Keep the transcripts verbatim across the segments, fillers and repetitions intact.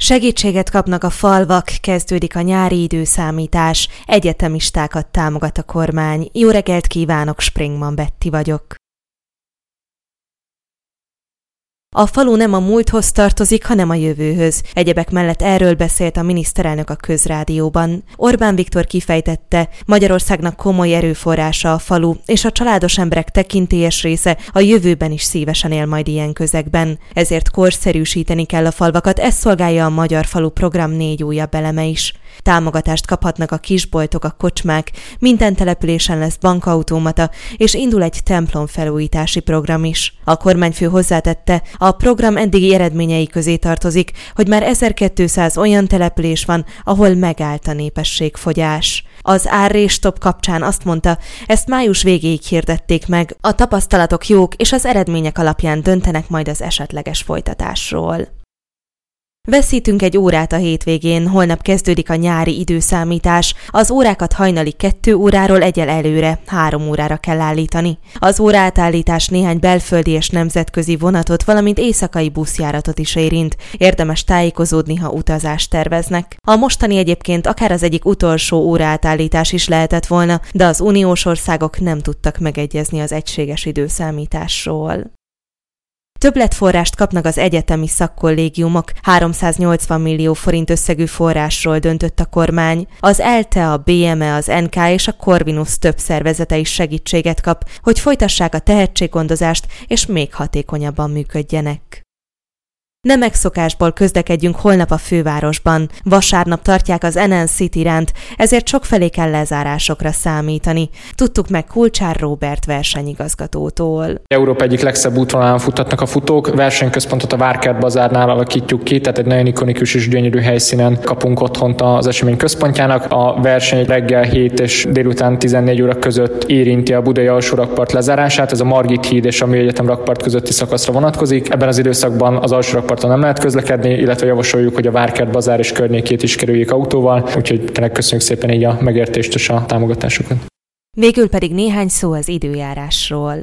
Segítséget kapnak a falvak, kezdődik a nyári időszámítás, egyetemistákat támogat a kormány. Jó reggelt kívánok, Springman Betty vagyok. A falu nem a múlthoz tartozik, hanem a jövőhöz. Egyebek mellett erről beszélt a miniszterelnök a Közrádióban. Orbán Viktor kifejtette, Magyarországnak komoly erőforrása a falu, és a családos emberek tekintélyes része a jövőben is szívesen él majd ilyen közegben. Ezért korszerűsíteni kell a falvakat, ez szolgálja a Magyar Falu Program négy újabb eleme is. Támogatást kaphatnak a kisboltok, a kocsmák, minden településen lesz bankautomata, és indul egy templomfelújítási program is. A kormányfő hozzátette, a program eddigi eredményei közé tartozik, hogy már ezerkétszáz olyan település van, ahol megállt a népességfogyás. Az árrés-stop kapcsán azt mondta, ezt május végéig hirdették meg, a tapasztalatok jók, és az eredmények alapján döntenek majd az esetleges folytatásról. Veszítünk egy órát a hétvégén, holnap kezdődik a nyári időszámítás. Az órákat hajnali kettő óráról egyel előre, három órára kell állítani. Az óraátállítás néhány belföldi és nemzetközi vonatot, valamint éjszakai buszjáratot is érint. Érdemes tájékozódni, ha utazást terveznek. A mostani egyébként akár az egyik utolsó óraátállítás is lehetett volna, de az uniós országok nem tudtak megegyezni az egységes időszámításról. Többletforrást kapnak az egyetemi szakkollégiumok, háromszáznyolcvan millió forint összegű forrásról döntött a kormány. Az ELTE, a bé em e, az en ká és a Corvinus több szervezete is segítséget kap, hogy folytassák a tehetséggondozást és még hatékonyabban működjenek. Nem megszokásból közlekedjünk holnap a fővárosban. Vasárnap tartják az en en City Runt, ezért sokfelé kell lezárásokra számítani. Tudtuk meg Kulcsár Róbert versenyigazgatótól. Európa egyik legszebb útvonalán futtatnak a futók. Versenyközpontot a Várkert bazárnál alakítjuk ki, tehát egy nagyon ikonikus és gyönyörű helyszínen kapunk otthont az esemény központjának. A verseny reggel hét és délután tizennégy óra között érinti a budai alsó rakpart lezárását. Ez a Margit híd és a Műegyetem rakpart közötti szakaszra vonatkozik. Ebben az időszakban az alsó rakpart nem lehet közlekedni, illetve javasoljuk, hogy a Várkert bazár és környékét is kerüljék autóval, úgyhogy tényleg köszönjük szépen így a megértést és a támogatásokat. Végül pedig néhány szó az időjárásról.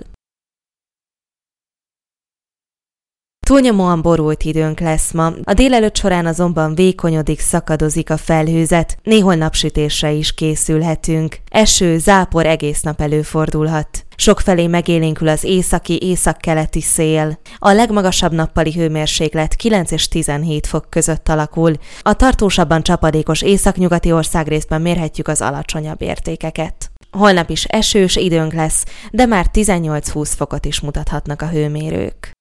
Túlnyomóan borult időnk lesz ma, a délelőtt során azonban vékonyodik, szakadozik a felhőzet, néhol napsütésre is készülhetünk. Eső, zápor egész nap előfordulhat. Sokfelé megélénkül az északi, északkeleti szél. A legmagasabb nappali hőmérséklet kilenc és tizenhét fok között alakul. A tartósabban csapadékos északnyugati országrészben mérhetjük az alacsonyabb értékeket. Holnap is esős időnk lesz, de már tizennyolc-húsz fokot is mutathatnak a hőmérők.